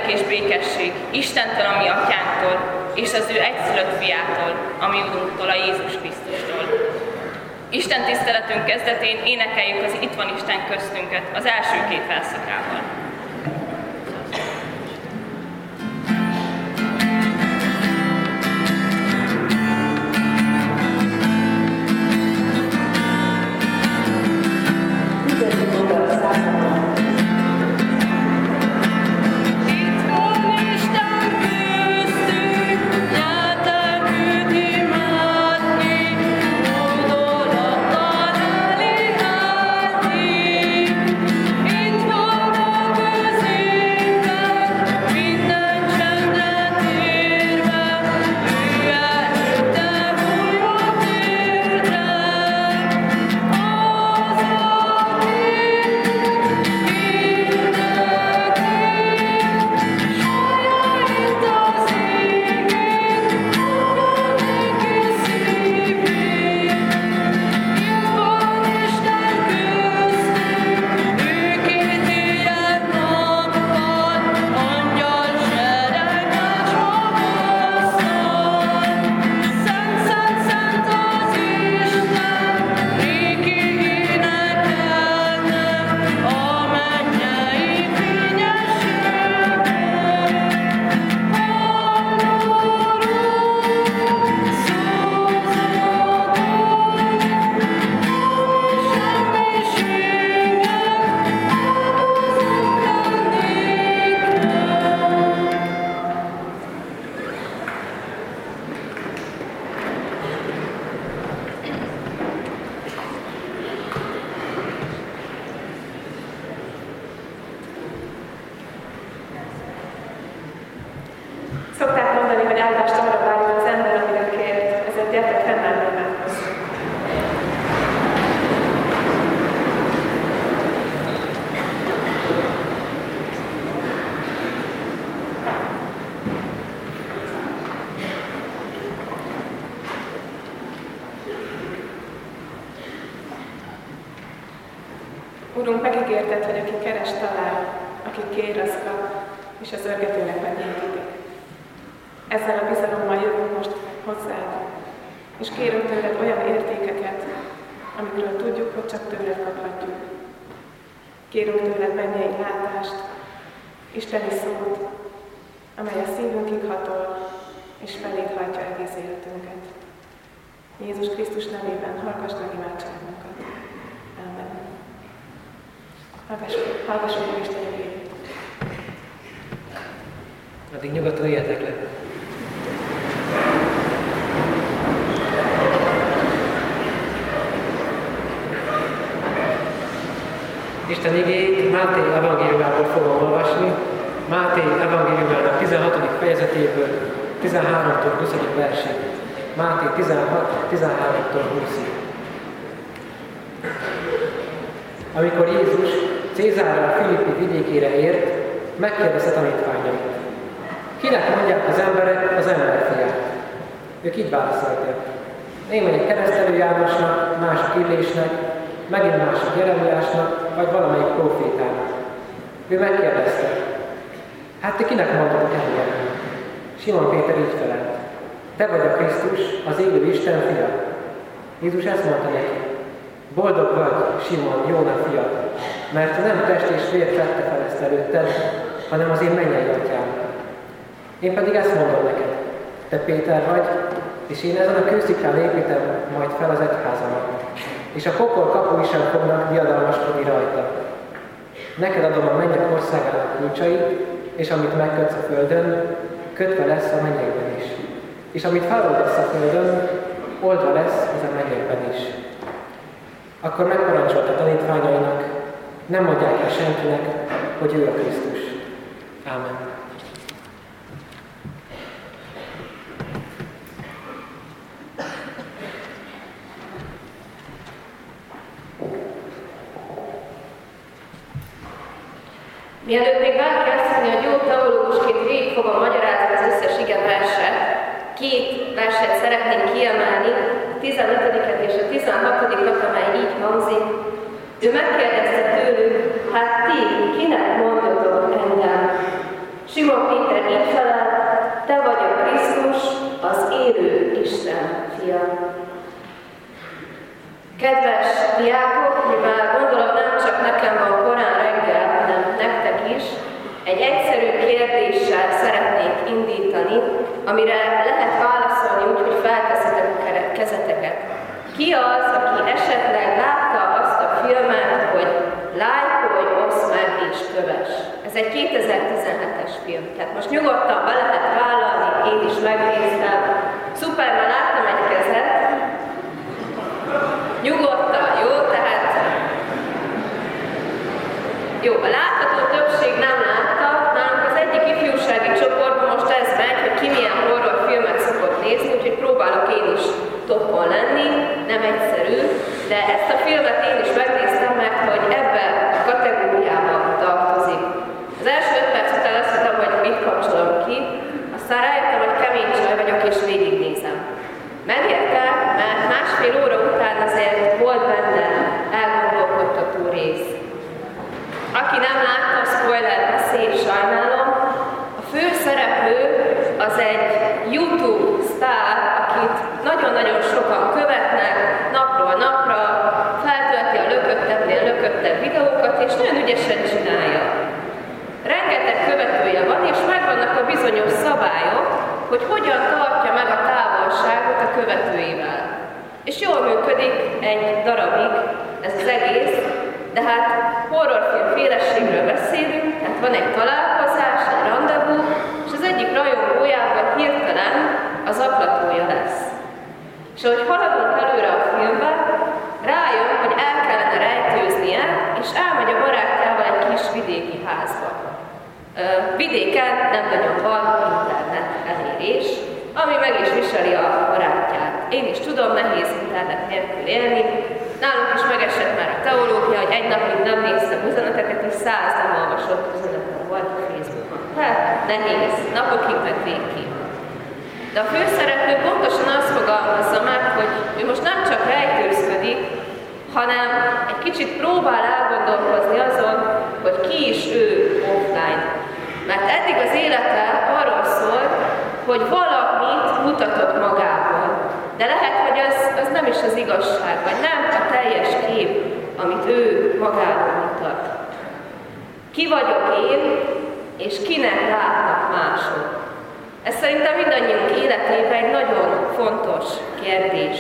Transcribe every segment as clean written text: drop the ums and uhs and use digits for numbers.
és békesség Istentől, a mi atyánktól, és az ő egyszülött fiától, a mi Urunktól, a Jézus Krisztustól. Isten tiszteletünk kezdetén énekeljük az Itt van Isten köztünket az első két felszakával. Szokták mondani, hogy áldást arra várja az ember, amire kér, ezért gyertek fennállni imádkozni. Urunk, megígérted, hogy aki keres, talál, aki kér, az kap, és az örgetőnek megnyitik. Ezzel a bizalommal jövünk most hozzád, és kérünk tőled olyan értékeket, amikről tudjuk, hogy csak tőled kaphatjuk. Kérünk tőled mennyei látást, isteni szót, amely a szívünkig hatol, és feléd hajtja egész életünket. Jézus Krisztus nevében hallgass meg imádságunkat. Amen. Hallgassuk meg Isten igéjét. Addig nyugodtan éljetek le. Isten igéjét Máté evangéliumából fogom olvasni. Máté evangéliumának 16. fejezetéből 13-tól 20. versig. Máté 16, 13-tól 20-ig. Amikor Jézus Cézárral Filippi vidékére ért, megkérdezte tanítványait: kinek mondják az emberek az emberfiát? Ők így válaszoltak: némelyik keresztelő Jánosnak, másik Illésnek, megint másik Jeremiásnak, vagy valamelyik prófétának. Ő megkérdezte: hát ti kinek mondtok engem? Simon Péter így felelt: te vagy a Krisztus, az élő Isten fia. Jézus ezt mondta neki: boldog vagy, Simon, Jóna fia, mert nem test és vér tette fel ezt előtted, hanem az én mennyei atyám. Én pedig ezt mondom neked: te Péter vagy, és én ezen a kősziklán építem majd fel az egyházamat, és a pokol kapui sem fognak diadalmaskodni rajta. Neked adom a mennyek országának kulcsait, és amit megkötsz a földön, kötve lesz a mennyekben is. És amit feloldasz a földön, oldva lesz az a mennyekben is. Akkor megparancsolta tanítványainak: nem mondják el senkinek, hogy ő a Krisztus. Ámen. Mielőtt még bárki azt mondja, hogy jó teológusként végig fogom magyarázni az összes igeverset, két verset szeretnénk kiemelni, a 15. és a 16. amely így hangzik. Ő megkérdezte tőlük: hát ti, kinek mondjatok engem? Simon Péter így felelt, te vagy a Krisztus, az élő Isten fia. Kedves diákok, mivel gondolom nem csak nekem van korán reggel, hanem nektek is, egy egyszerű kérdéssel szeretnék indítani, amire lehet válaszolni úgy, hogy felteszitek a kezeteket. Ki az, aki esetleg látta azt a filmet, hogy lájkolj, oszd meg és kövess? Ez egy 2017-es film, tehát most nyugodtan be lehet vállalni, én is megnéztem. Szuper, már láttam egy kezet. Nyugodtan, jó? Tehát jó, a látható többség nem látta. Nálunk az egyik ifjúsági csoportban most ez megy, hogy ki milyen horrorfilmet szokott nézni, úgyhogy próbálok én is toppon lenni, nem egyszerű, de ezt a filmet én is megnéztem, mert hogy ebben a kategóriában tartozik. Az első 5 perc után azt mondtam, hogy mit kapcsolom ki, aztán rájöttem, hogy kemény csaj vagyok és végignézem. Megértem, mert másfél óra után azért volt benne elgondolkodtató rész. Aki nem látta, spoiler beszél, sajnálom. A főszereplő az egy YouTube sztár, akit nagyon-nagyon sokan követnek, napról napra, feltölti a lököttebbnél lököttebb videókat, és nagyon ügyesen csinálja. Rengeteg követője van, és megvannak a bizonyos szabályok, hogy hogyan tartja meg a távolságot a követőivel. És jól működik egy darabig ez az egész, de hát horrorfilm féleségről beszélünk, tehát van egy találkozás, egy randevú, és az egyik rajongójával hirtelen az aklatója lesz. És ahogy haladunk előre a filmbe, rájön, hogy el kellene rejtőznie, és elmegy a barátjával egy kis vidéki házba. Vidéken nem nagyon van internet elérés, ami meg is viseli a barátját. Én is tudom, nehéz internet nélkül élni. Nálunk is megesett már a teológia, hogy egy napig nem néztem üzeneteket, és 100 nem olvasott üzenetem volt a Facebookon. Hát nehéz, napokig meg végképp. De a főszereplő pontosan azt fogalmazza meg, hogy ő most nem csak rejtőzködik, hanem egy kicsit próbál elgondolkozni azon, hogy ki is ő offline. Mert eddig az élete arról szólt, hogy valamit mutatott magából. De lehet, hogy az nem is az igazság, vagy nem a teljes kép, amit ő magából mutat. Ki vagyok én, és kinek látnak mások? Ez szerintem mindannyiunk életében egy nagyon fontos kérdés.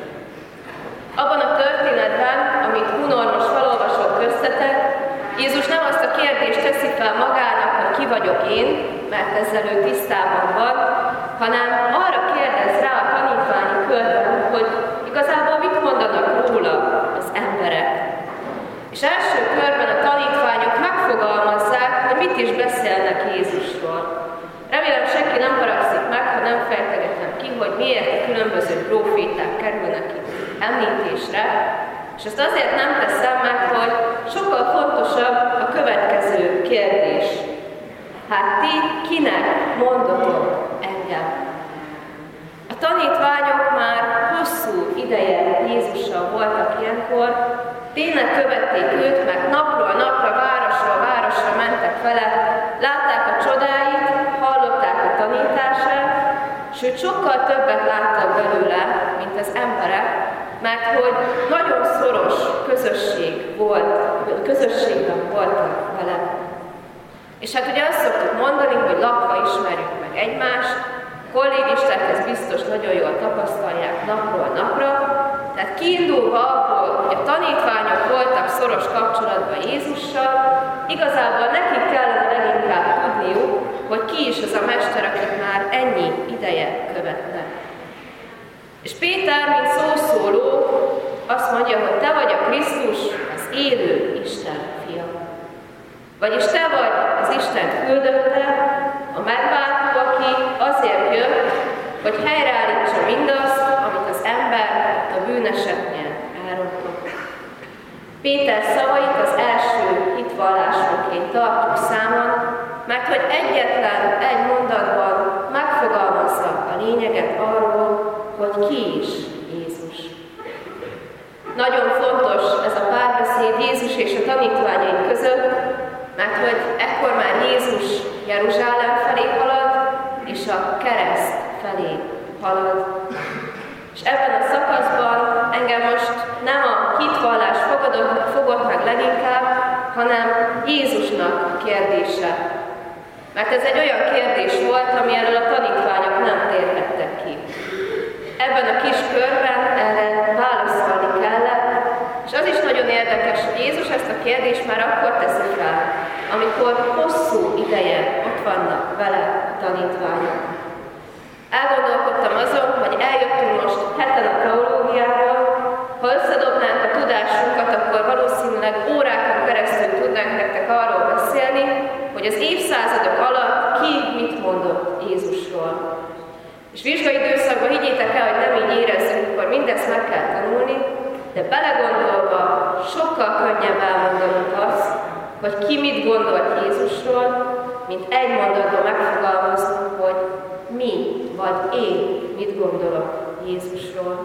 Abban a történetben, amit Hunor most felolvasott köztetek, Jézus nem azt a kérdést teszi fel magának, hogy ki vagyok én, mert ezzel ő tisztában van, hanem arra kérdez rá a tanítványi körben, hogy igazából mit mondanak róla az emberek. És első körben a tanítványok megfogalmazzák, hogy mit is beszélnek Jézusról. Remélem senki nem haragszik meg, ha nem fejtegetem ki, hogy miért a különböző próféták kerülnek itt említésre, és ezt azért nem teszem, mert hogy sokkal fontosabb a következő kérdés. Hát ti kinek mondotok engem? A tanítványok már hosszú ideje Jézussal voltak ilyenkor, tényleg követték őt, mert napról napra, városról városra mentek vele, látták a csodáit, hallották a tanítását, sőt sokkal többet láttak belőle, mint az emberek, mert hogy nagyon szoros közösségben voltak vele. És hát ugye azt szoktuk mondani, hogy lakva ismerjük meg egymást, kollégisták ezt biztos nagyon jól tapasztalják napról napra, tehát kiindulva abból, hogy a tanítványok voltak szoros kapcsolatban Jézussal, igazából nekik kellene leginkább tudniuk, hogy ki is az a mester, akit már ennyi ideje követnek. És Péter, mint szószóló, azt mondja, hogy te vagy a Krisztus, az élő Isten fia. Vagyis te vagy az Isten küldötte, a megváltó, aki azért jött, hogy helyreállítsa mindazt, amit az ember a bűneseknél elrontott. Péter szavait az első hitvallásonként tartjuk számon, mert hogy egyetlen egy mondatban megfogalmazza a lényeget arról, hogy ki is Jézus. Nagyon fontos ez a párbeszéd Jézus és a tanítványai között, mert hogy ekkor már Jézus Jeruzsálem felé halad, és a kereszt felé halad. És ebben a szakaszban engem most nem a hitvallás fogott meg leginkább, hanem Jézusnak a kérdése. Mert ez egy olyan kérdés volt, ami elől a tanítványok nem térhettek ki. Ebben a kis körben erre válaszolni kellett, és az is nagyon érdekes, hogy Jézus ezt a kérdést már akkor teszi fel, amikor hosszú ideje ott vannak vele a tanítványok. Elgondolkodtam azon, hogy eljöttünk most heten a teológiára, ha összedobnánk a tudásunkat, akkor valószínűleg órákon keresztül tudnánk nektek arról beszélni, hogy az évszázadok alatt ki mit mondott Jézusról. És vizsgai időszakban higgyétek el, hogy nem így érezzük, akkor mindezt meg kell tanulni, de belegondolva sokkal könnyebb elmondanunk azt, hogy ki mit gondolt Jézusról, mint egy mondatban megfogalmaznunk, hogy mi vagy én mit gondolok Jézusról.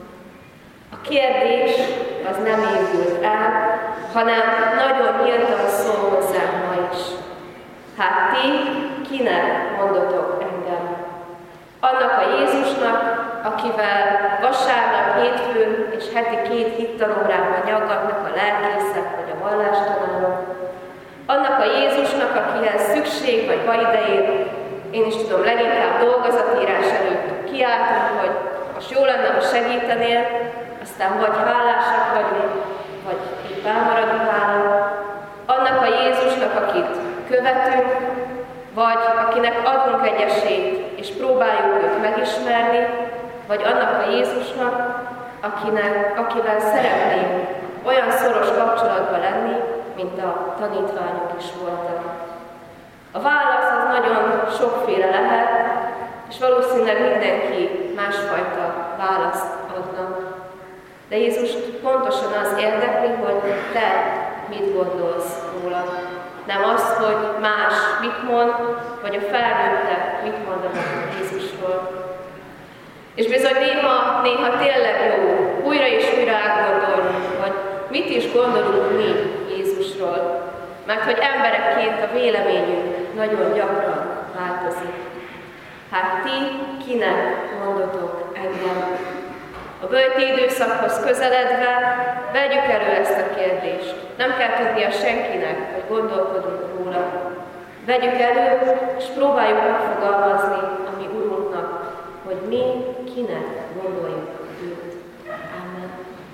A kérdés az nem épült el, hanem nagyon nyíltan szól hozzánk ma is. Hát ti kinek mondotok engem? Annak a Jézusnak, akivel vasárnap, hétfőn és heti 2 hittanórában nyaggatnak a lelkészek vagy a vallástanárok. Annak a Jézusnak, akihez szükség vagy baj idején, én is tudom, leginkább dolgozatírás előtt kiáltunk, hogy most jó lenne, ha segítenél, aztán vagy hálásak vagyunk, vagy épp elmaradunk hála. Annak a Jézusnak, akit követünk, vagy akinek adunk egy esélyt, és próbáljuk őt megismerni, vagy annak a Jézusnak, akivel szeretnénk olyan szoros kapcsolatban lenni, mint a tanítványok is voltak. A válasz az nagyon sokféle lehet, és valószínűleg mindenki másfajta választ adna. De Jézust pontosan az érdekli, hogy te mit gondolsz róla. Nem az, hogy más mit mond, vagy a felnőttek mit mondanak Jézusról. És bizony néha tényleg jó újra és újra átgondolnunk, hogy mit is gondolunk mi Jézusról. Mert hogy emberekként a véleményünk nagyon gyakran változik. Hát ti kinek mondotok engem? A böjti időszakhoz közeledve vegyük elő ezt a kérdést. Nem kell tudnia senkinek, hogy gondolkodunk róla. Vegyük elő, és próbáljuk megfogalmazni a mi Urunknak, hogy mi kinek gondoljuk őt. Amen.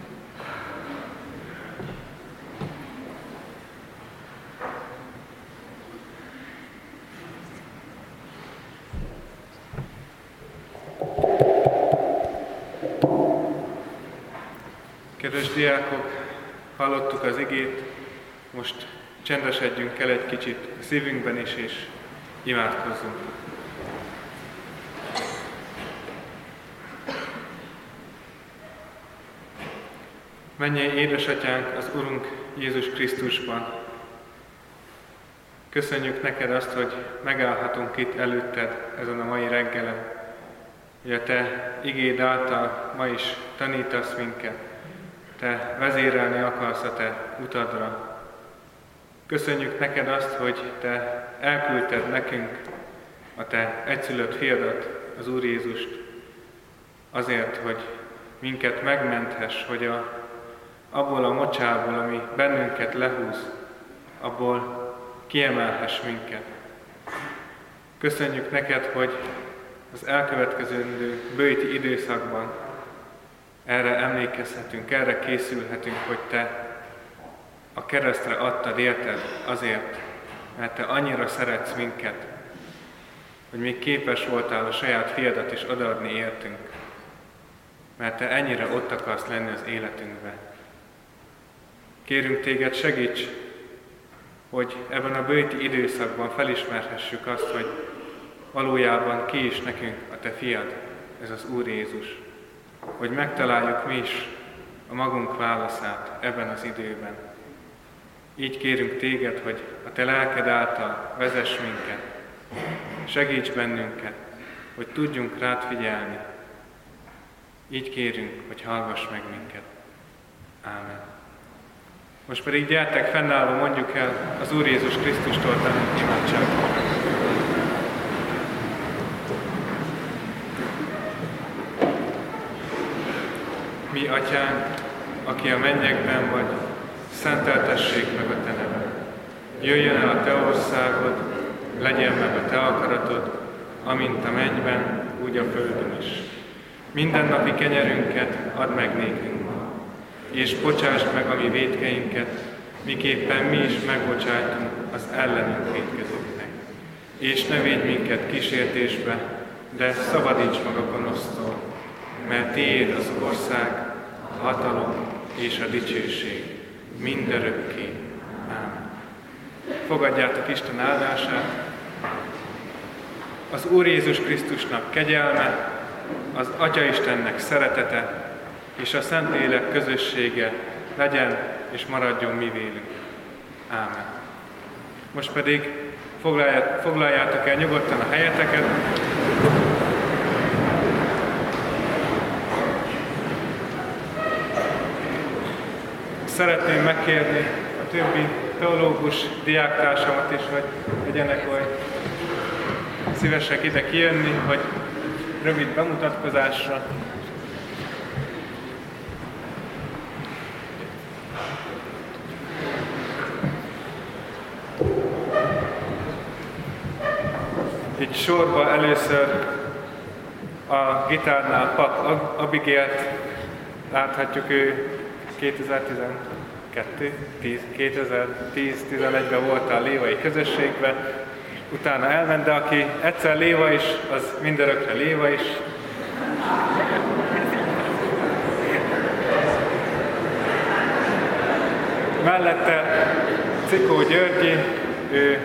Kedves diákok, hallottuk az igét, most csendesedjünk el egy kicsit a szívünkben is, és imádkozzunk. Mennyei édesatyánk az Urunk Jézus Krisztusban. Köszönjük neked azt, hogy megállhatunk itt előtted ezen a mai reggelen, hogy a te igéd által ma is tanítasz minket. Te vezérelni akarsz a te utadra. Köszönjük neked azt, hogy te elküldted nekünk a te egyszülött fiadat, az Úr Jézust, azért, hogy minket megmenthess, hogy abból a mocsából, ami bennünket lehúz, abból kiemelhess minket. Köszönjük neked, hogy az elkövetkezendő böjti időszakban erre emlékezhetünk, erre készülhetünk, hogy te a keresztre adtad életed azért, mert te annyira szeretsz minket, hogy még képes voltál a saját fiadat is odaadni értünk, mert te ennyire ott akarsz lenni az életünkben. Kérünk téged, segíts, hogy ebben a böjti időszakban felismerhessük azt, hogy valójában ki is nekünk a te fiad, ez az Úr Jézus. Hogy megtaláljuk mi is a magunk válaszát ebben az időben. Így kérünk téged, hogy a te lelked által vezess minket, segíts bennünket, hogy tudjunk rád figyelni. Így kérünk, hogy hallgass meg minket. Ámen. Most pedig gyertek, fennállva mondjuk el az Úr Jézus Krisztustól tanult imádságot. Mi atyánk, aki a mennyekben vagy, szenteltessék meg a te neved. Jöjjön el a te országod, legyen meg a te akaratod, amint a mennyben, úgy a földön is. Mindennapi kenyerünket add meg nékünk ma, és bocsásd meg a mi vétkeinket, miképpen mi is megbocsájtunk az ellenünk vétkezőknek. És ne védj minket kísértésbe, de szabadíts meg a gonosztól, mert tiéd az ország, a hatalom és a dicsőség mindörökké. Ámen. Fogadjátok Isten áldását. Az Úr Jézus Krisztusnak kegyelme, az Atya Istennek szeretete és a Szentlélek közössége legyen és maradjon mi vélünk. Ámen. Most pedig foglaljátok el nyugodtan a helyeteket. Szeretném megkérni a többi teológus diáktársamat is, hogy legyenek olyan szívesek ide kijönni, hogy rövid bemutatkozásra. Így sorba először a gitárnál Pap Abigail-t láthatjuk, ő 2010-11-ben volt a lévai közösségben, utána elment, de aki egyszer léva is, az mindörökre léva is. Mellette Cikó Györgyi, ő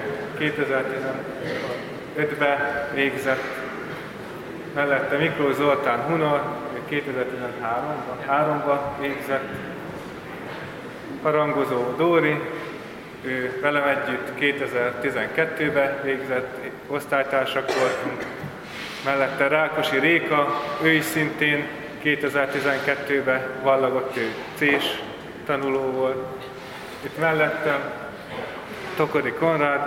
2015-ben végzett. Mellette Miklós Zoltán Hunor, ő 2013-ban végzett. Harangozó Dóri, ő velem együtt 2012-ben végzett, osztálytársak voltunk. Mellette Rákosi Réka, ő is szintén 2012-ben vallagott, ő C-s tanuló volt. Itt mellettem Tokodi Konrád,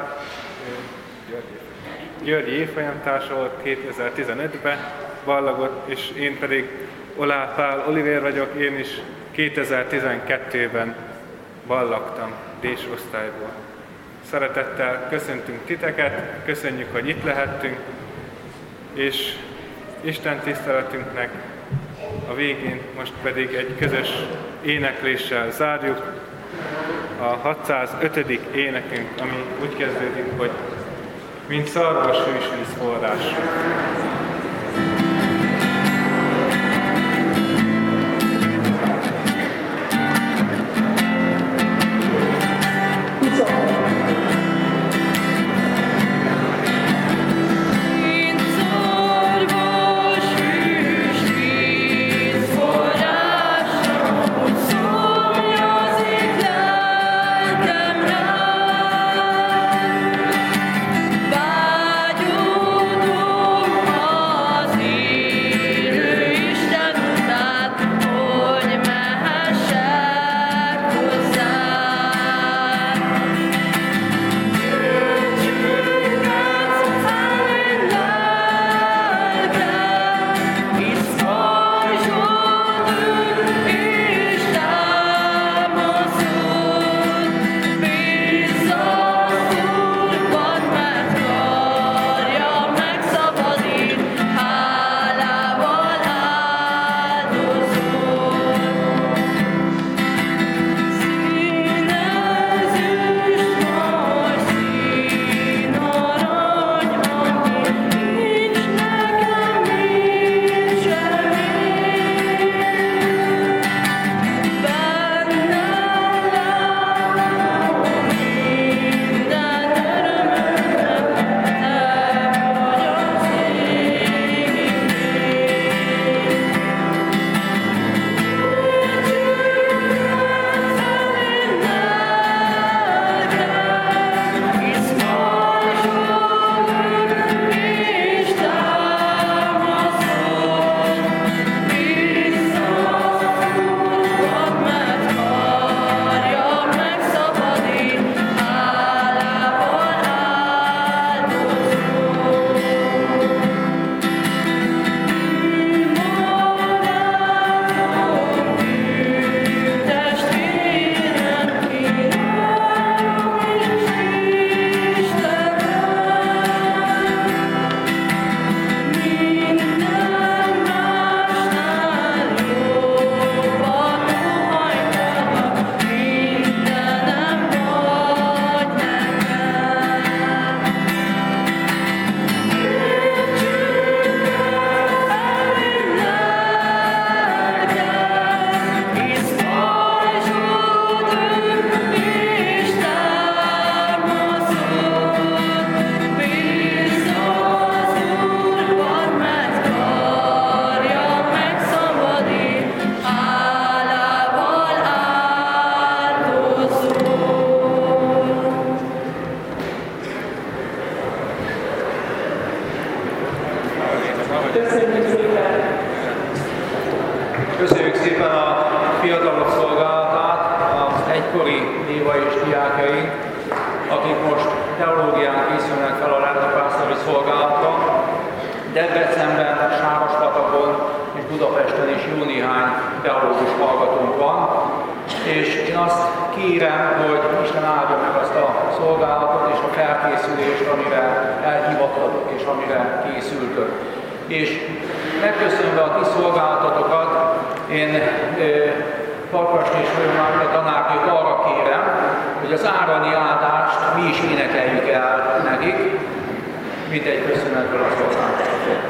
Györgyi évfolyamtársa volt, 2015-ben vallagott, és én pedig Olá Pál Olivér vagyok, én is 2012-ben vallagtam D-s osztályból. Szeretettel köszöntünk titeket, köszönjük, hogy itt lehettünk, és Isten tiszteletünknek a végén most pedig egy közös énekléssel zárjuk. A 605. énekünk, ami úgy kezdődik, hogy mint szarvas hősvíz forrás. Vágyódó Köszönjük szépen! Köszönjük szépen a fiatalok szolgálatát, az egykori néva és diákjaink, akik most teológián készülnek fel a lelkipásztori szolgálatra. Debrecenben, Sárospatakon és Budapesten is jó néhány teológus hallgatónk van, és én azt kérem, hogy Isten áldja meg azt a szolgálatot és a felkészülést, amire elhivatatok és amire készültök. És megköszönve a ti szolgálatotokat, én Farkasné és Folyamárka tanárnőt arra kérem, hogy az árani áldást mi is énekeljük el nekik, mint egy köszönetből a szolgálatotot.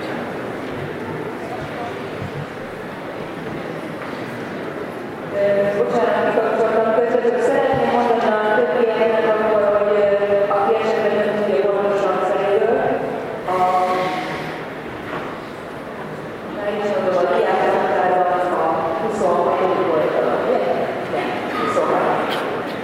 Bocsánat, kikapcsoltam közöttük. Szeretném mondani a többieknek akkor, hogy aki esetleg nem tudja pontosan szerintől, már is mondom, a diákoknál a 26. oldalon, ugye? Igen, 26.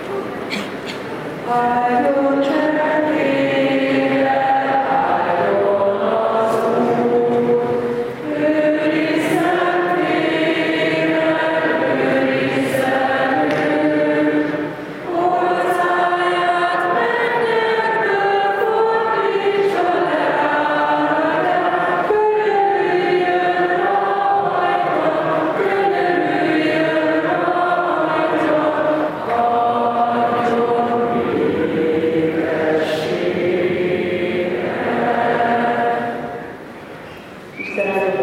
Álljon cserélre, álljon az Úr, őrizzen téged, őrizzen őt, orcáját mennyekből fordítsa le rád, könyörüljön rajta, könyörüljön rajta, adjon békességet. Istenem,